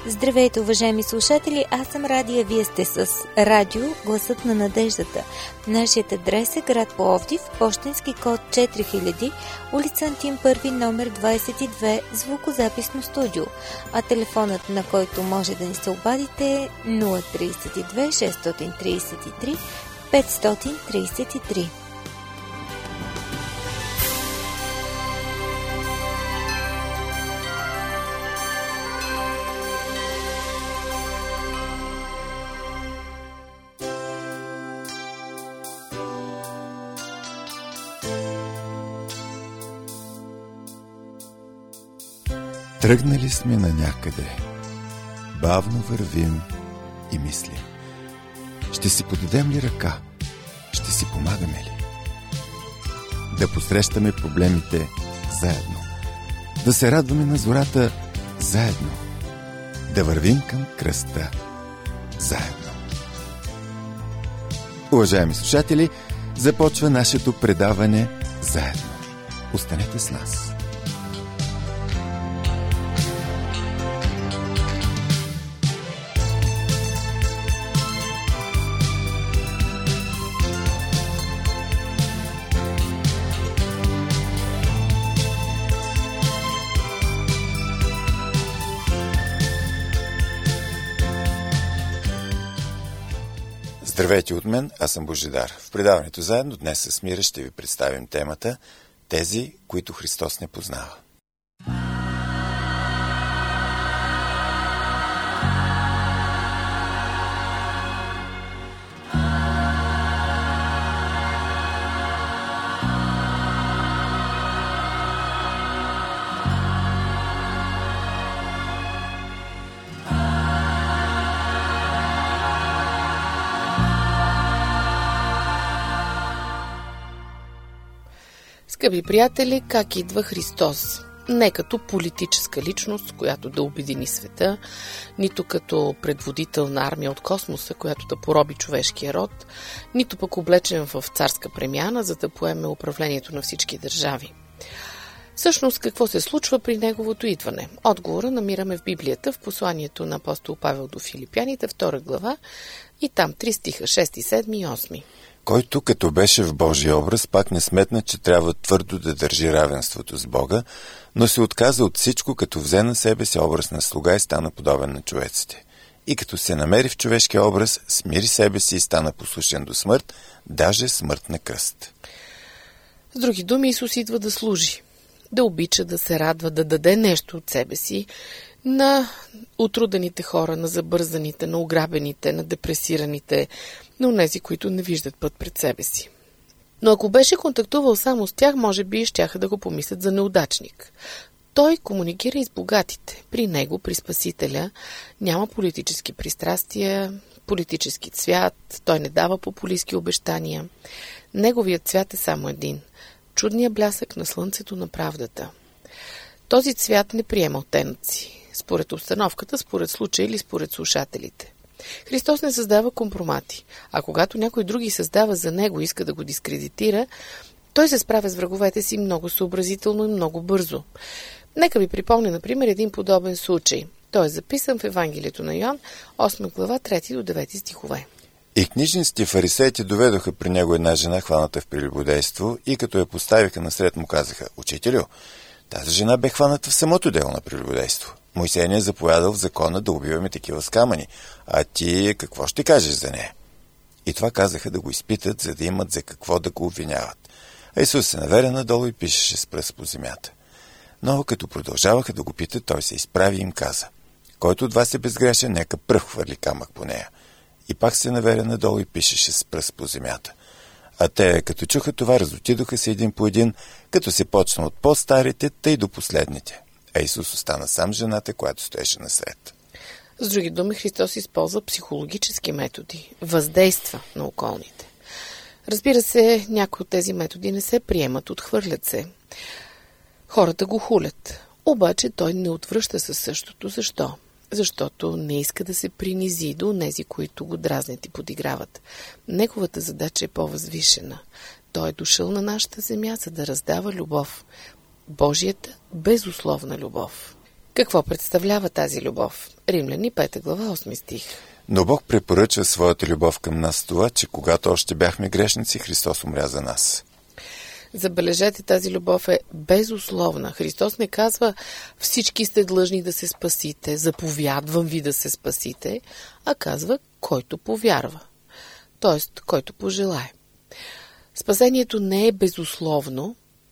Здравейте, уважаеми слушатели! Аз съм Радия, вие сте с Радио Гласът на надеждата. Нашият адрес е град Пловдив, пощенски код 4000, улица Антим 1, номер 22, звукозаписно студио. А телефонът, на който може да ни се обадите, е 032 633 533. Тръгнали сме на някъде, бавно вървим и мислим. Ще си подадем ли ръка? Ще си помагаме ли? Да посрещаме проблемите заедно. Да се радваме на зората заедно. Да вървим към кръста заедно. Уважаеми слушатели, започва нашето предаване заедно. Останете с нас. Здравейте от мен, аз съм Божидар. В предаването заедно днес с Мира ще ви представим темата «Тези, които Христос не познава». Скъпи приятели, как идва Христос? Не като политическа личност, която да обедини света, нито като предводител на армия от космоса, която да пороби човешкия род, нито пък облечен в царска премяна, за да поеме управлението на всички държави. Всъщност, какво се случва при неговото идване? Отговора намираме в Библията, в посланието на апостол Павел до Филипяните, 2 глава, и там 3 стиха, 6, 7 и 8. Който като беше в Божия образ, пак не сметна, че трябва твърдо да държи равенството с Бога, но се отказа от всичко, като взе на себе си образ на слуга и стана подобен на човеците. И като се намери в човешкия образ, смири себе си и стана послушен до смърт, даже смърт на кръст. С други думи, Исус идва да служи, да обича, да се радва, да даде нещо от себе си на отрудените хора, на забързаните, на ограбените, на депресираните, на онези, които не виждат път пред себе си. Но ако беше контактувал само с тях, може би щяха да го помислят за неудачник. Той комуникира и с богатите. При него, при Спасителя, няма политически пристрастия, политически цвят, той не дава популистки обещания. Неговият цвят е само един – чудният блясък на слънцето на правдата. Този цвят не приема оттенъци, според обстановката, според случая или според слушателите. Христос не създава компромати, а когато някой други създава за него и иска да го дискредитира, той се справя с враговете си много съобразително и много бързо. Нека ви припомня, например, един подобен случай. Той е записан в Евангелието на Йоан, 8 глава, 3 до 9 стихове. И книжниците и фарисеите доведоха при него една жена, хваната в прелюбодейство, и като я поставиха насред му казаха: „Учителю, тази жена бе хваната в самото дело на прелюбодейство. Мойсей ни е заповядал в закона да убиваме такива с камъни, а ти какво ще кажеш за нея?“ И това казаха да го изпитат, за да имат за какво да го обвиняват. А Исус се наверя надолу и пишеше с пръст по земята. Но като продължаваха да го питат, той се изправи и им каза: „Който от вас е безгрешен, нека пръв хвърли камък по нея.“ И пак се наверя надолу и пишеше с пръст по земята. А те, като чуха това, разотидоха се един по един, като се почна от по-старите, тъй до последните. А Исус остана сам жената, която стоеше насред. С други думи, Христос използва психологически методи, въздейства на околните. Разбира се, някои от тези методи не се приемат, отхвърлят се. Хората го хулят, обаче той не отвръща със същото. Защо? Защото не иска да се принизи до онези, които го дразнят и подиграват. Неговата задача е по-възвишена. Той е дошъл на нашата земя, за да раздава любов. Божията безусловна любов. Какво представлява тази любов? Римляни 5 глава 8 стих. Но Бог препоръчва своята любов към нас това, че когато още бяхме грешници, Христос умря за нас. Забележете, тази любов е безусловна. Христос не казва всички сте длъжни да се спасите, заповядвам ви да се спасите, а казва който повярва, т.е. който пожелае. Спасението не е безусловно,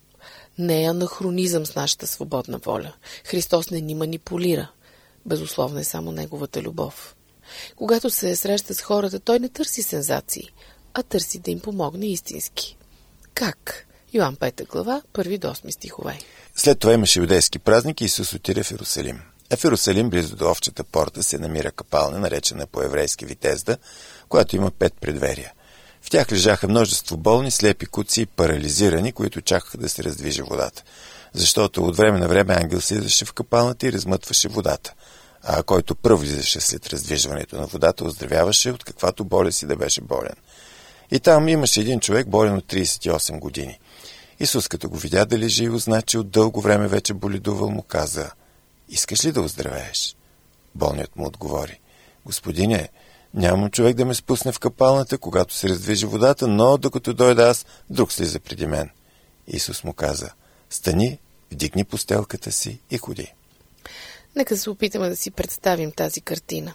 не е анахронизъм с нашата свободна воля. Христос не ни манипулира. Безусловно е само неговата любов. Когато се среща с хората, той не търси сензации, а търси да им помогне истински. Как? Йоан 5 глава, 1 до 8 стихове. След това имаше юдейски празник и Исус отиде в Иерусалим. А в Иерусалим, близо до овчата порта, се намира капалня, наречена по-еврейски Витезда, която има 5 предверия. В тях лежаха множество болни, слепи, куци и парализирани, които чакаха да се раздвижи водата. Защото от време на време ангел слизаше в капалната и размътваше водата, а който пръв влизаше след раздвижването на водата, оздравяваше от каквато болест и да беше болен. И там имаше един човек, болен от 38 години. Исус, като го видя да лежи и узна, че от дълго време вече боледувал, му каза: искаш ли да оздравееш? Болният му отговори: Господине, нямам човек да ме спусне в капалната, когато се раздвижи водата, но докато дойда аз, друг слиза преди мен. Исус му каза: стани, вдигни постелката си и ходи. Нека се опитаме да си представим тази картина.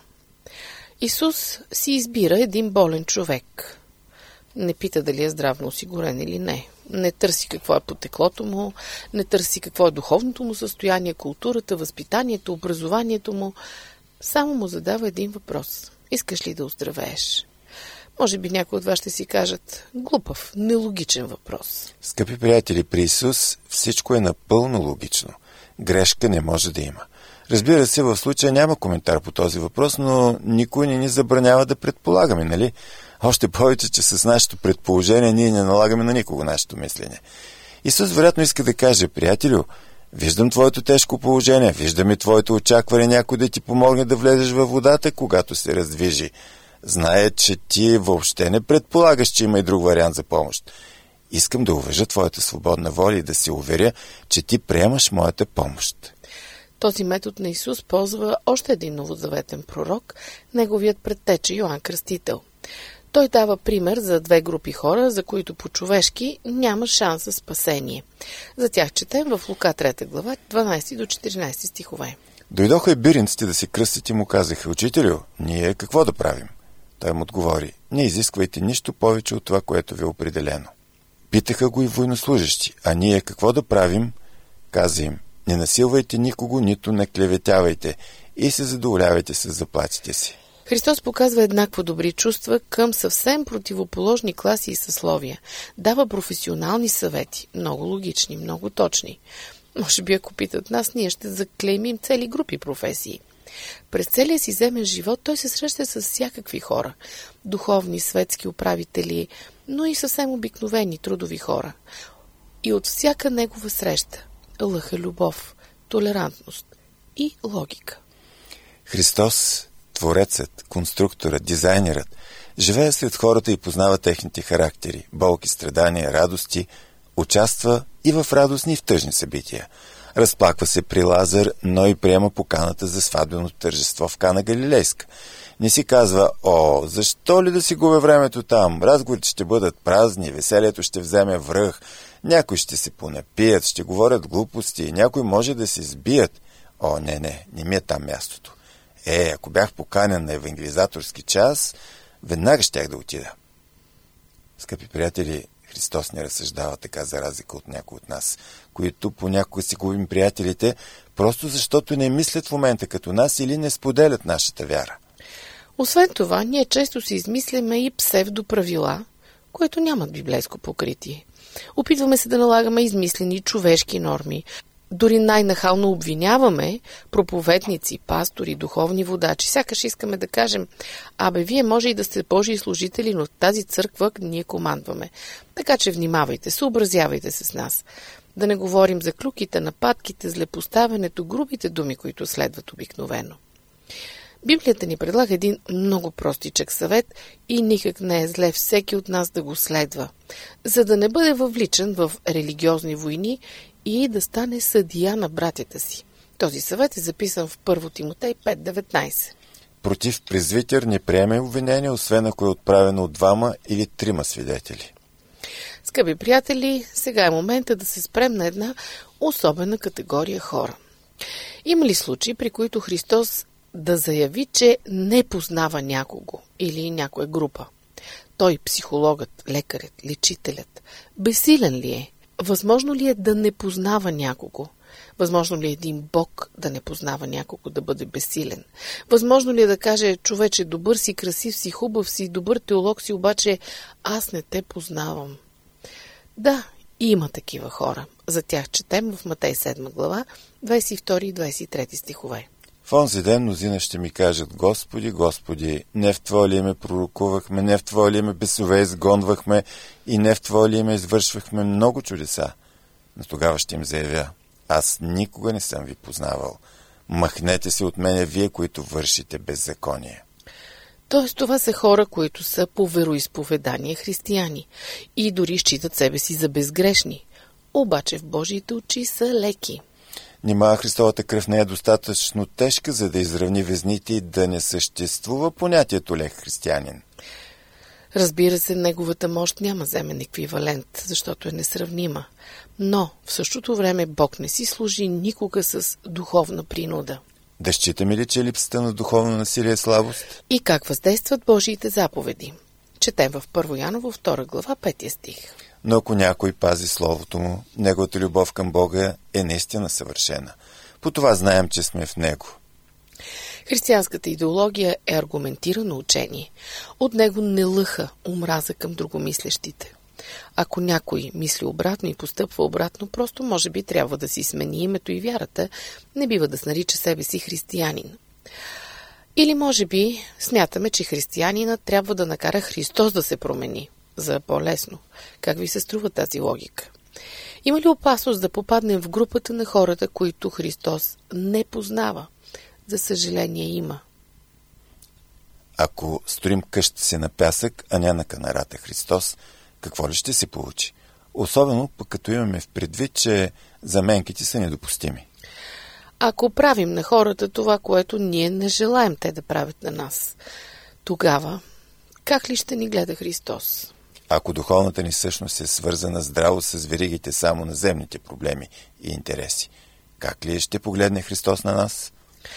Исус си избира един болен човек. Не пита дали е здравно осигурен или не. Не търси какво е потеклото му, не търси какво е духовното му състояние, културата, възпитанието, образованието му. Само му задава един въпрос: искаш ли да оздравееш? Може би някои от вас ще си кажат: глупав, нелогичен въпрос. Скъпи приятели, при Исус всичко е напълно логично. Грешка не може да има. Разбира се, в случая няма коментар по този въпрос, но никой не ни забранява да предполагаме, нали? Още повече, че с нашето предположение ние не налагаме на никого нашето мислене. Исус вероятно иска да каже: приятелю, виждам твоето тежко положение, виждам и твоето очакване някой да ти помогне да влезеш във водата, когато се раздвижи. Зная, че ти въобще не предполагаш, че има и друг вариант за помощ. Искам да уважа твоята свободна воля и да се уверя, че ти приемаш моята помощ. Този метод на Исус ползва още един новозаветен пророк, неговият предтеча Йоан Кръстител. Той дава пример за 2 групи хора, за които по-човешки няма шанс за спасение. За тях четем в Лука 3 глава, 12 до 14 стихове. Дойдоха и биринците да се кръстят и му казаха: учителю, ние какво да правим? Той му отговори: не изисквайте нищо повече от това, което ви е определено. Питаха го и военнослужещи: а ние какво да правим? Каза им: не насилвайте никого, нито не клеветявайте и се задоволявайте с заплатите си. Христос показва еднакво добри чувства към съвсем противоположни класи и съсловия. Дава професионални съвети, много логични, много точни. Може би, ако питат нас, ние ще заклеймим цели групи професии. През целия си земен живот той се среща с всякакви хора. Духовни, светски управители, но и съвсем обикновени трудови хора. И от всяка негова среща лъха любов, толерантност и логика. Христос, Творецът, конструкторът, дизайнерът, живее сред хората и познава техните характери, болки, страдания, радости, участва и в радостни и в тъжни събития. Разплаква се при Лазар, но и приема поканата за сватбеното тържество в Кана Галилейска. Не си казва: о, защо ли да си губя времето там? Разговорите ще бъдат празни, веселието ще вземе връх, някои ще се понапият, ще говорят глупости, някои може да се сбият. О, не ми е там мястото. Ако бях поканен на евангелизаторски час, веднага щях да отида. Скъпи приятели, Христос не разсъждава така, за разлика от някои от нас, които понякога си губим приятелите, просто защото не мислят в момента като нас или не споделят нашата вяра. Освен това, ние често си измисляме и псевдоправила, които нямат библейско покритие. Опитваме се да налагаме измислени човешки норми. Дори най-нахално обвиняваме проповедници, пастори, духовни водачи. Сякаш искаме да кажем: вие може и да сте Божии служители, но в тази църква ние командваме. Така че внимавайте, съобразявайте се с нас. Да не говорим за клюките, нападките, злепоставянето, грубите думи, които следват обикновено. Библията ни предлага един много простичък съвет и никак не е зле всеки от нас да го следва, за да не бъде въвличан в религиозни войни и да стане съдия на братята си. Този съвет е записан в 1 Тимотей 5:19. Против презвитер не приеме обвинение, освен ако е отправено от 2 или 3 свидетели. Скъпи приятели, сега е момента да се спрем на една особена категория хора. Има ли случаи, при които Христос да заяви, че не познава някого или някоя група? Той, психологът, лекарят, лечителят, безсилен ли е? Възможно ли е да не познава някого? Възможно ли е един Бог да не познава някого, да бъде безсилен? Възможно ли е да каже: човече, добър си, красив си, хубав си, добър теолог си, обаче аз не те познавам? Да, има такива хора. За тях четем в Матей 7 глава, 22 и 23 стихове. В онзи ден мнозина ще ми кажат: Господи, Господи, не в Твое ли име пророкувахме, не в Твое ли име бесове изгонвахме и не в Твое ли име извършвахме много чудеса? Но тогава ще им заявя: аз никога не съм ви познавал. Махнете се от мене, вие, които вършите беззаконие. Тоест, това са хора, които са по вероизповедание християни и дори считат себе си за безгрешни. Обаче в Божиите очи са леки. Нима Христовата кръв не е достатъчно тежка, за да изравни везните и да не съществува понятието лек християнин? Разбира се, неговата мощ няма земен еквивалент, защото е несравнима. Но в същото време Бог не си служи никога с духовна принуда. Да считаме ли, че липсата на духовно насилие е слабост? И как въздействат Божиите заповеди? Четем в 1 Яново 2 глава 5 стих. Но ако някой пази Словото му, неговата любов към Бога е наистина съвършена. По това знаем, че сме в Него. Християнската идеология е аргументирано учение. От него не лъха омраза към другомислещите. Ако някой мисли обратно и постъпва обратно, просто може би трябва да си смени името и вярата, не бива да се нарича себе си християнин. Или може би смятаме, че християнина трябва да накара Христос да се промени, за по-лесно. Как ви се струва тази логика? Има ли опасност да попаднем в групата на хората, които Христос не познава? За съжаление има. Ако строим къща си на пясък, а не на канарата Христос, какво ли ще се получи? Особено пък като имаме в предвид, че заменките са недопустими. Ако правим на хората това, което ние не желаем те да правят на нас, тогава как ли ще ни гледа Христос? Ако духовната ни същност е свързана здраво с веригите само на земните проблеми и интереси, как ли ще погледне Христос на нас?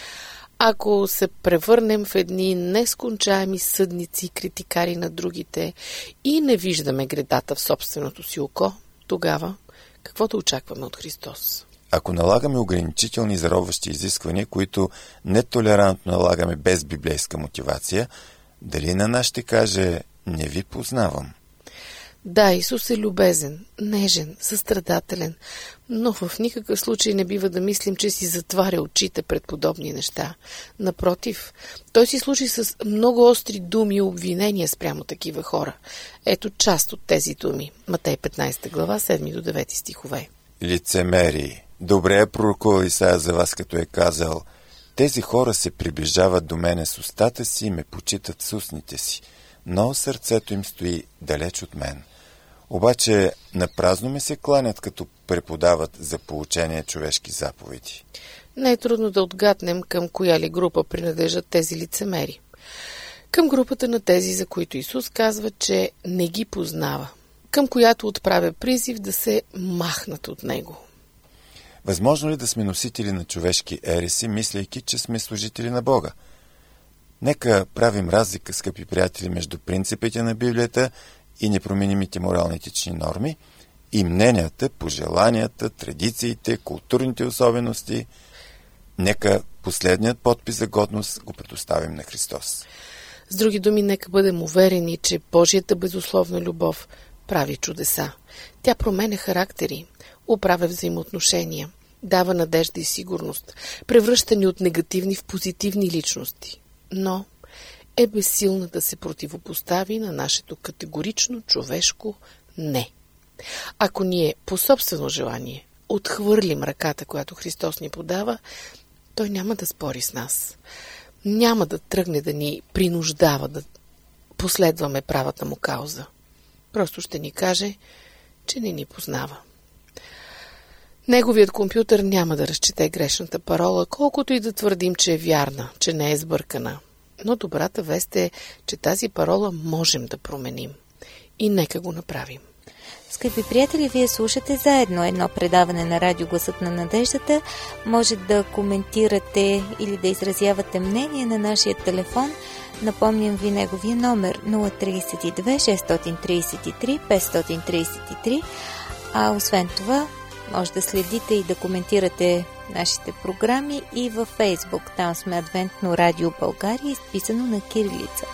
Ако се превърнем в едни нескончаеми съдници, критикари на другите и не виждаме гредата в собственото си око, тогава какво да очакваме от Христос? Ако налагаме ограничителни заробващи изисквания, които нетолерантно налагаме без библейска мотивация, дали на нас ще каже: не ви познавам? Да, Исус е любезен, нежен, състрадателен, но в никакъв случай не бива да мислим, че си затваря очите пред подобни неща. Напротив, той си служи с много остри думи и обвинения спрямо такива хора. Ето част от тези думи. Матей 15 глава, 7 до 9 стихове. Лицемери! Добре е пророкувал Исаия за вас, като е казал: тези хора се приближават до мене с устата си и ме почитат с устните си, но сърцето им стои далеч от мен. Обаче напразно ме се кланят, като преподават за поучение човешки заповеди. Не е трудно да отгаднем към коя ли група принадлежат тези лицемери. Към групата на тези, за които Исус казва, че не ги познава. Към която отправя призив да се махнат от Него. Възможно ли да сме носители на човешки ереси, мислейки, че сме служители на Бога? Нека правим разлика, скъпи приятели, между принципите на Библията и непроменимите морални етични норми и мненията, пожеланията, традициите, културните особености. Нека последният подпис за годност го предоставим на Христос. С други думи, нека бъдем уверени, че Божията безусловна любов прави чудеса. Тя променя характери, оправя взаимоотношения, дава надежда и сигурност, превръща ни от негативни в позитивни личности. Но е безсилна да се противопостави на нашето категорично човешко «не». Ако ние по собствено желание отхвърлим ръката, която Христос ни подава, Той няма да спори с нас. Няма да тръгне да ни принуждава да последваме правата му кауза. Просто ще ни каже, че не ни познава. Неговият компютър няма да разчете грешната парола, колкото и да твърдим, че е вярна, че не е сбъркана. Но добрата вест е, че тази парола можем да променим. И нека го направим. Скъпи приятели, вие слушате заедно едно предаване на Радио Гласът на надеждата. Може да коментирате или да изразявате мнение на нашия телефон. Напомням ви неговия номер 032 633 533. А освен това, може да следите и да коментирате нашите програми и във Фейсбук. Там сме Адвентно радио България, изписано на кирилица.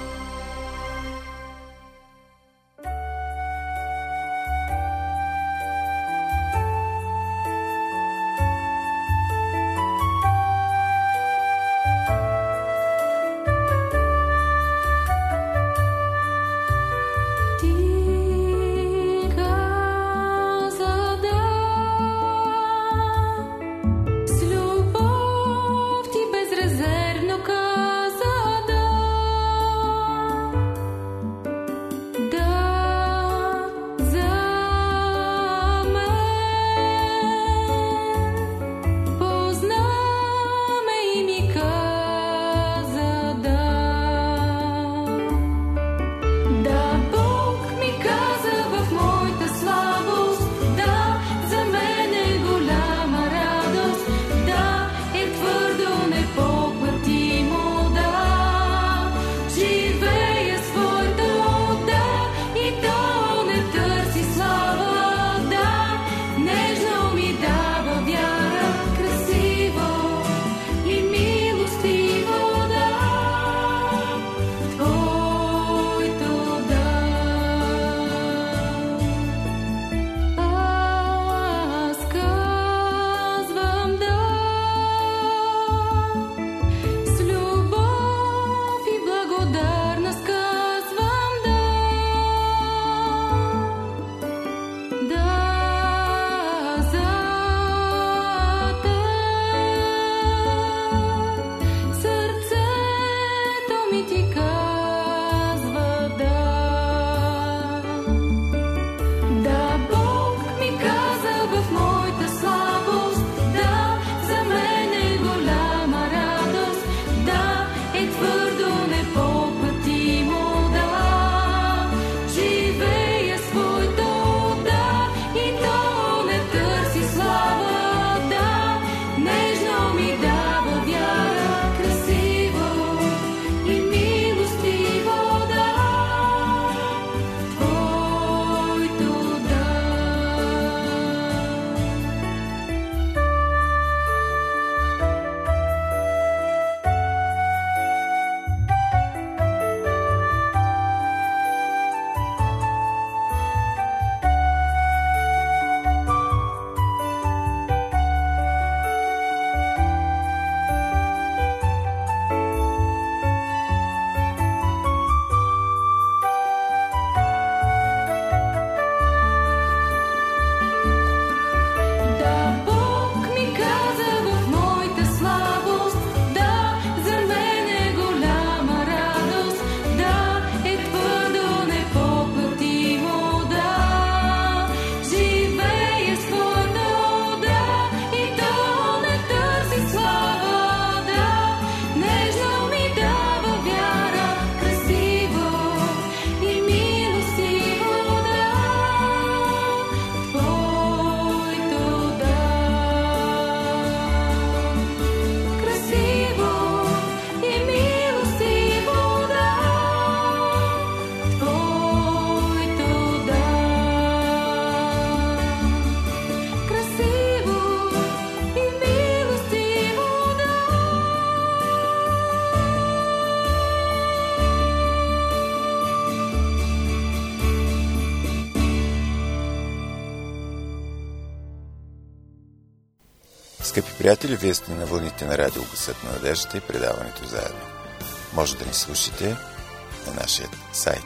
Скъпи приятели, вие сте на вълните на Радио Гласът на надеждата и предаването заедно. Може да ни слушате на нашия сайт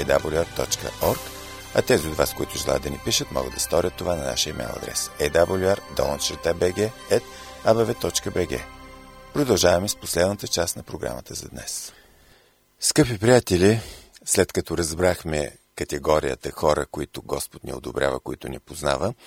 awr.org, а тези от вас, които желаят да ни пишат, могат да сторят това на нашия имейл адрес awr@bg.abv.bg. Продължаваме с последната част на програмата за днес. Скъпи приятели, след като разбрахме категорията хора, които Господ ни одобрява, които ни познава,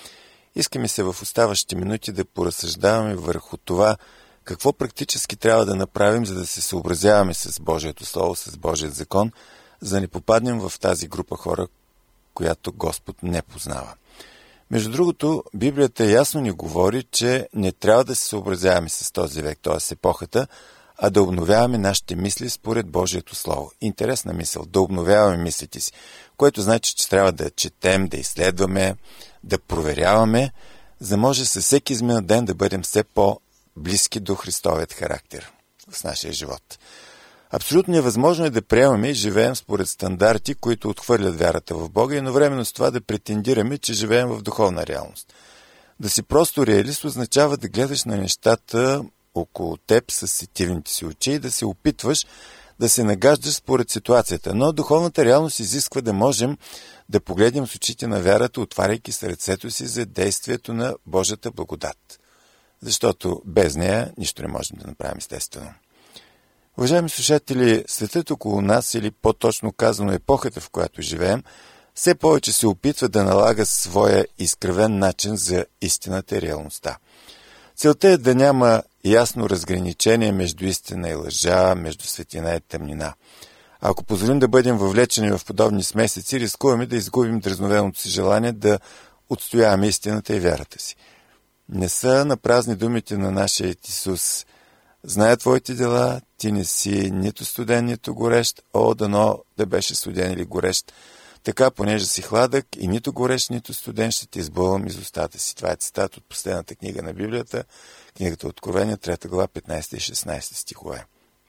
Искаме се в оставащите минути да поразсъждаваме върху това, какво практически трябва да направим, за да се съобразяваме с Божието Слово, с Божият закон, за да не попаднем в тази група хора, която Господ не познава. Между другото, Библията ясно ни говори, че не трябва да се съобразяваме с този век, т.е. епохата, а да обновяваме нашите мисли според Божието Слово. Интересна мисъл, да обновяваме мислите си, което значи, че трябва да четем, да изследваме, да проверяваме, за да може със всеки изминат ден да бъдем все по-близки до Христовият характер в нашия живот. Абсолютно невъзможно е да приемаме и живеем според стандарти, които отхвърлят вярата в Бога, и едновременно с това да претендираме, че живеем в духовна реалност. Да си просто реалист означава да гледаш на нещата около теб с сетивните си очи и да се опитваш да се нагаждаш според ситуацията. Но духовната реалност изисква да можем да погледнем с очите на вярата, отваряйки сърцето си за действието на Божията благодат. Защото без нея нищо не можем да направим, естествено. Уважаеми слушатели, светът около нас, или по-точно казано епохата, в която живеем, все повече се опитва да налага своя изкривен начин за истината и реалността. Целта е да няма ясно разграничение между истина и лъжа, между светлина и тъмнина. Ако позволим да бъдем въвлечени в подобни смесеци, рискуваме да изгубим дразновеното си желание да отстояваме истината и вярата си. Не са напразни думите на нашия Исус: «Зная твоите дела, ти не си нито студен, нито горещ, дано да беше студен или горещ. Така, понеже си хладък и нито горещ, нито студен, ще те избълвам из устата си». Това е цитат от последната книга на Библията, книгата Откровение, 3 глава, 15 и 16 стихове.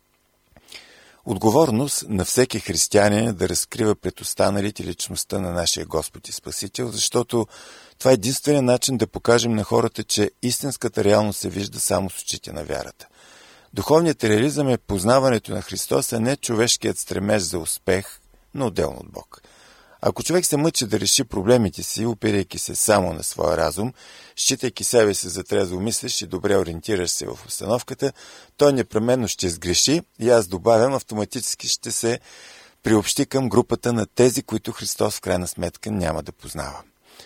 Отговорност на всеки християнин е да разкрива пред останалите личността на нашия Господ и Спасител, защото това е единственият начин да покажем на хората, че истинската реалност се вижда само с очите на вярата. Духовният реализъм е познаването на Христос, а не човешкият стремеж за успех, но отделно от Бог. Ако човек се мъчи да реши проблемите си, опирайки се само на своя разум, считайки себе си за трезво мислиш и добре ориентираш се в обстановката, той непременно ще сгреши и, аз добавям, автоматически ще се приобщи към групата на тези, които Христос в крайна сметка няма да познава.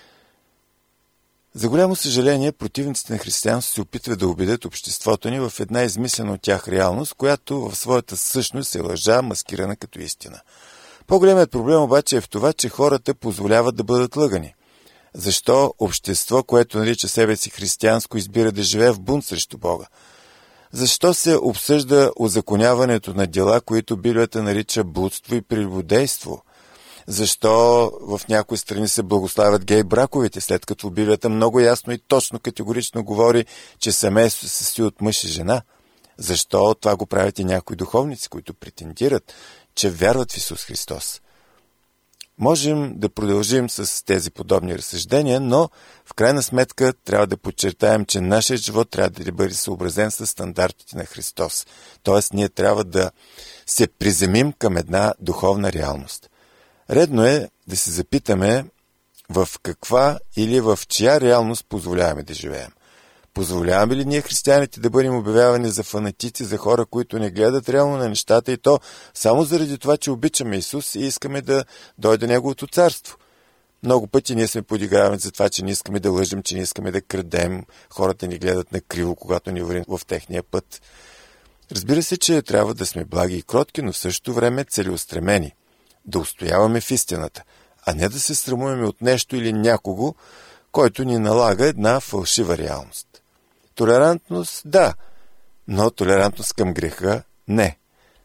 За голямо съжаление, противниците на християнството се опитват да убедят обществото ни в една измислена от тях реалност, която в своята същност е лъжа, маскирана като истина. По-големият проблем обаче е в това, че хората позволяват да бъдат лъгани. Защо общество, което нарича себе си християнско, избира да живее в бунт срещу Бога? Защо се обсъжда узаконяването на дела, които Библията нарича блудство и прелюбодейство? Защо в някои страни се благославят гей браковете, след като Библията много ясно и точно категорично говори, че семейство се състои от мъж и жена? Защо това го правят и някои духовници, които претендират, че вярват в Исус Христос? Можем да продължим с тези подобни разсъждения, но в крайна сметка трябва да подчертаем, че нашия живот трябва да бъде съобразен с стандартите на Христос. Тоест, ние трябва да се приземим към една духовна реалност. Редно е да се запитаме в каква или в чия реалност позволяваме да живеем. Позволяваме ли ние, християните, да бъдем обявявани за фанатици, за хора, които не гледат реално на нещата, и то само заради това, че обичаме Исус и искаме да дойде Неговото царство? Много пъти ние сме подигравани за това, че не искаме да лъжим, че не искаме да крадем, хората ни гледат накриво, когато ни вървим в техния път. Разбира се, че трябва да сме благи и кротки, но в същото време целеустремени, да устояваме в истината, а не да се срамуваме от нещо или някого, който ни налага една фалшива реалност. Толерантност – да, но толерантност към греха – не.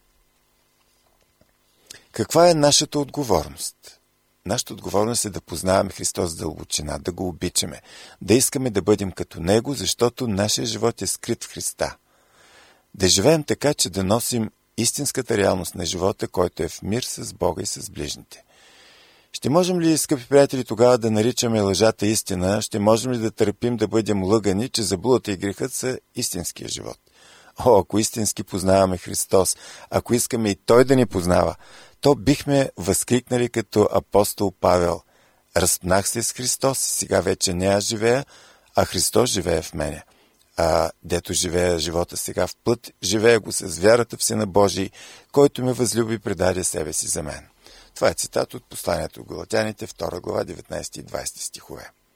Каква е нашата отговорност? Нашата отговорност е да познаваме Христос с дълбочина, да го обичаме, да искаме да бъдем като Него, защото нашия живот е скрит в Христа. Да живеем така, че да носим истинската реалност на живота, който е в мир с Бога и с ближните. Ще можем ли, скъпи приятели, тогава да наричаме лъжата истина? Ще можем ли да търпим да бъдем лъгани, че заблудата и грехът са истинския живот? Ако истински познаваме Христос, ако искаме и Той да ни познава, то бихме възкликнали като апостол Павел: разпнах се с Христос и сега вече не аз живея, а Христос живее в мене. А дето живея живота сега в плът, живея го с вярата в Сина Божий, който ме възлюби и предаде себе си за мен. Това е цитат от посланието в Галатяните, 2 глава, 19 и 20 стихове.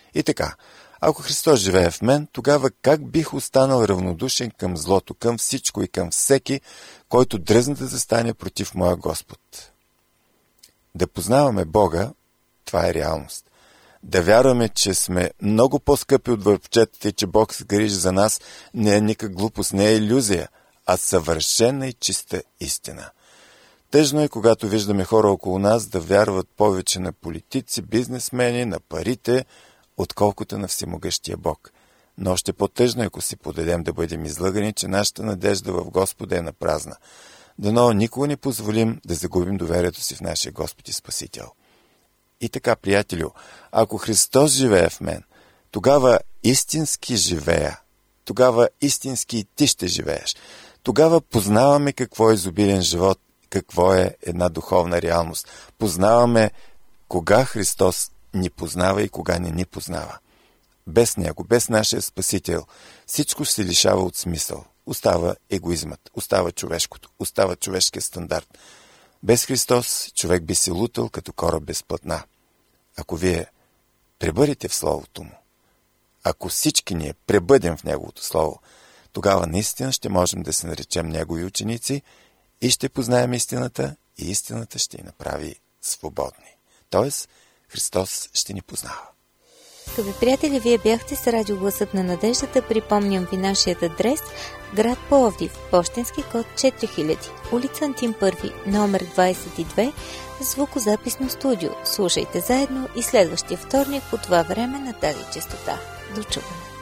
И така, ако Христос живее в мен, тогава как бих останал равнодушен към злото, към всичко и към всеки, който дръзне да застане против моя Господ? Да познаваме Бога, това е реалност. Да вярваме, че сме много по-скъпи от върбчетата и че Бог се грижи за нас, не е никак глупост, не е илюзия, а съвършена и чиста истина. Тъжно е, когато виждаме хора около нас да вярват повече на политици, бизнесмени, на парите, отколкото на всемогъщия Бог. Но още по-тъжно е, ако си подадем да бъдем излъгани, че нашата надежда в Господа е напразна. Дано никога не позволим да загубим доверието си в нашия Господ и Спасител. И така, приятелю, ако Христос живее в мен, тогава истински живея, тогава истински и ти ще живееш. Тогава познаваме какво е изобилен живот, какво е една духовна реалност. Познаваме кога Христос ни познава и кога не ни познава. Без Него, без нашия Спасител, всичко се лишава от смисъл. Остава егоизмът, остава човешкото, остава човешкия стандарт. Без Христос човек би се лутал като кораб без платна. Ако вие пребъдете в Словото Му, ако всички ние пребъдем в Неговото Слово, тогава наистина ще можем да се наречем Негови ученици и ще познаем истината и истината ще ни направи свободни. Тоест, Христос ще ни познава. Скъпи приятели, вие бяхте с Радио Гласът на надеждата. Припомням ви нашият адрес: град Пловдив, пощенски код 4000, улица Антим Първи, номер 22, звукозаписно студио. Слушайте заедно и следващия вторник по това време на тази честота. До чуване!